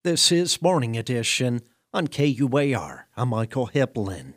This is Morning Edition on KUAR. I'm Michael Hiplin.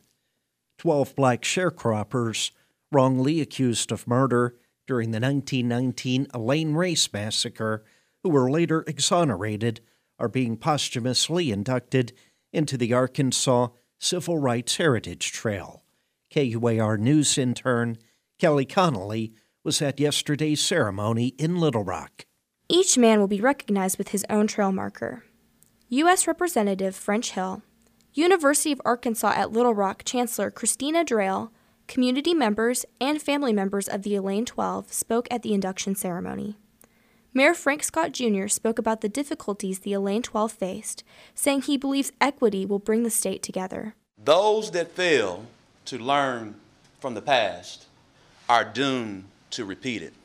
12 black sharecroppers wrongly accused of murder during the 1919 Elaine Race Massacre, who were later exonerated, are being posthumously inducted into the Arkansas Civil Rights Heritage Trail. KUAR News intern Kelly Connolly was at yesterday's ceremony in Little Rock. Each man will be recognized with his own trail marker. U.S. Representative French Hill, University of Arkansas at Little Rock Chancellor Christina Drayle, community members, and family members of the Elaine 12 spoke at the induction ceremony. Mayor Frank Scott Jr. spoke about the difficulties the Elaine 12 faced, saying he believes equity will bring the state together. Those that fail to learn from the past are doomed to repeat it.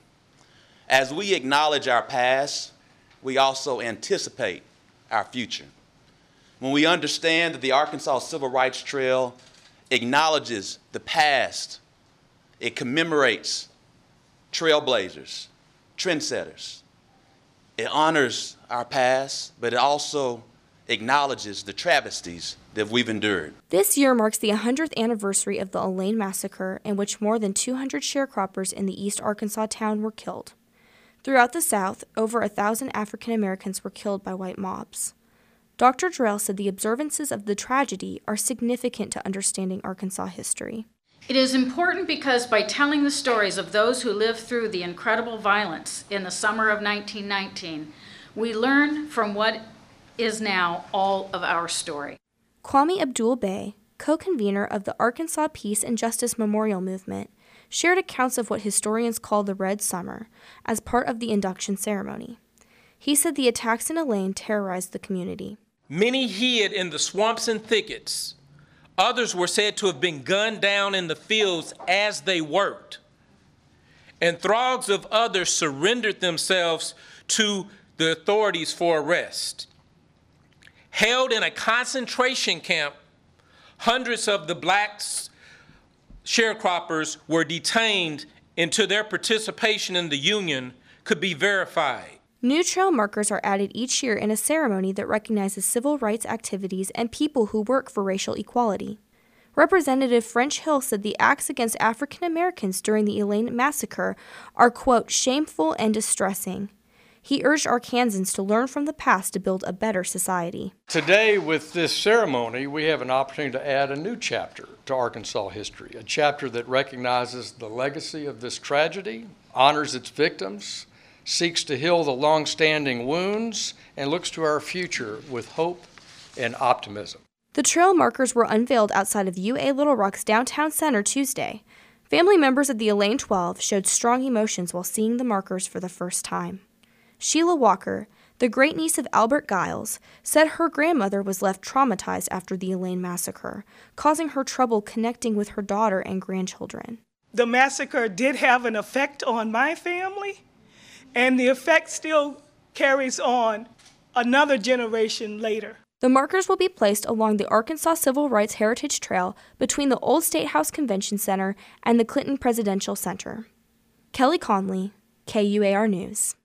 As we acknowledge our past, we also anticipate our future. When we understand that the Arkansas Civil Rights Trail acknowledges the past, it commemorates trailblazers, trendsetters. It honors our past, but it also acknowledges the travesties that we've endured. This year marks the 100th anniversary of the Elaine Massacre, in which more than 200 sharecroppers in the East Arkansas town were killed. Throughout the South, over 1,000 African Americans were killed by white mobs. Dr. Drayle said the observances of the tragedy are significant to understanding Arkansas history. It is important because by telling the stories of those who lived through the incredible violence in the summer of 1919, we learn from what is now all of our story. Kwame Abdul-Bey, co-convener of the Arkansas Peace and Justice Memorial Movement, shared accounts of what historians call the Red Summer as part of the induction ceremony. He said the attacks in Elaine terrorized the community. Many hid in the swamps and thickets. Others were said to have been gunned down in the fields as they worked. And throngs of others surrendered themselves to the authorities for arrest. Held in a concentration camp, hundreds of the black sharecroppers were detained until their participation in the Union could be verified. New trail markers are added each year in a ceremony that recognizes civil rights activities and people who work for racial equality. Representative French Hill said the acts against African Americans during the Elaine Massacre are, quote, shameful and distressing. He urged Arkansans to learn from the past to build a better society. Today, with this ceremony, we have an opportunity to add a new chapter to Arkansas history, a chapter that recognizes the legacy of this tragedy, honors its victims, seeks to heal the long-standing wounds, and looks to our future with hope and optimism. The trail markers were unveiled outside of UA Little Rock's downtown center Tuesday. Family members of the Elaine 12 showed strong emotions while seeing the markers for the first time. Sheila Walker, the great-niece of Albert Giles, said her grandmother was left traumatized after the Elaine Massacre, causing her trouble connecting with her daughter and grandchildren. The massacre did have an effect on my family, and the effect still carries on another generation later. The markers will be placed along the Arkansas Civil Rights Heritage Trail between the Old State House Convention Center and the Clinton Presidential Center. Kelly Conley, KUAR News.